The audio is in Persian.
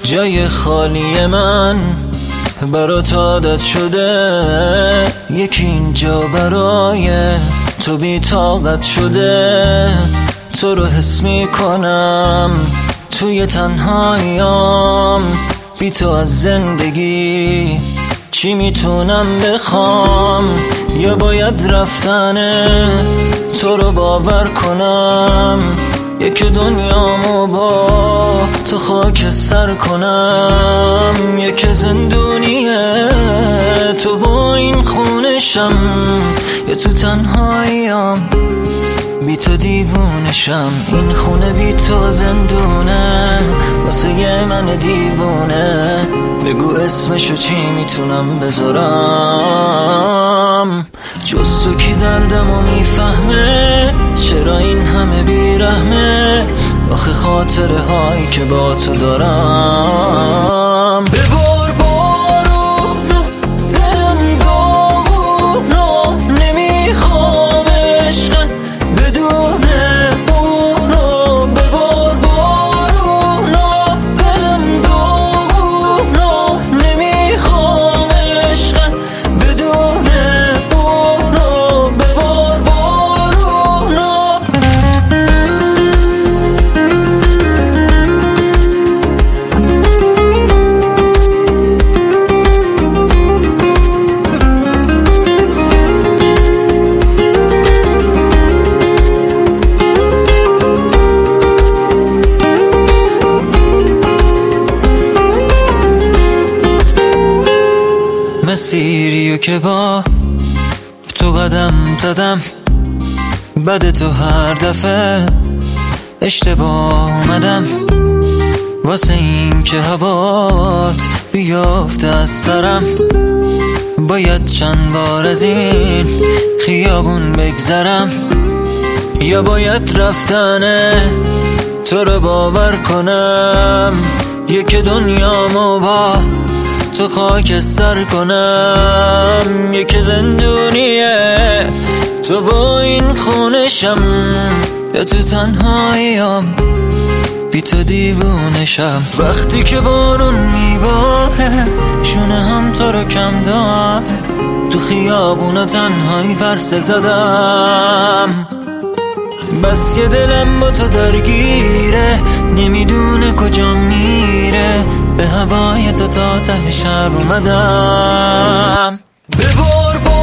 جای خالی من برات عادت شده، یکی اینجا برای تو بی طاقت شده. تو رو حس میکنم توی تنهاییام، بی تو از زندگی چی میتونم بخوام؟ یا باید رفتن تو رو باور کنم، یک دنیامو با تو خاک سر کنم. یک زندونیه تو با این خونشم، یا تو تنهاییام بی تو دیوونشم. این خونه بی تو زندونه واسه من دیوونه. بگو اسمشو چی میتونم بذارم؟ جز تو کی دردمو میفهمه؟ چرا این همه بیرحمه؟ آخه خاطره هایی که با تو دارم. ببار بارونو دلم داغونو، نمیخوام عشق بدون اونو. ببار بارونو دلم داغونو، نمیخوام عشق بدون اونو. ببار بارونو. مسیریو که با تو قدم زدم، بعد تو هر دفعه اشتباه اومدم. واسه این که هوات بیافته از سرم، باید چند بار از این خیابون بگذرم. یا باید رفتن تو رو باور کنم، یک دنیامو با تو خاک سر کنم. یک زندونیه تو با این خونشم، یا تو تنهاییام بی تو دیوونشم. وقتی که بارون میباره شونه هم تو رو کم دار، تو خیابونا تنهایی ورسه زدم. بس که دلم با تو درگیره، نمیدونه کجا میره. به هوای تو تا ته شهر اومدم. ببار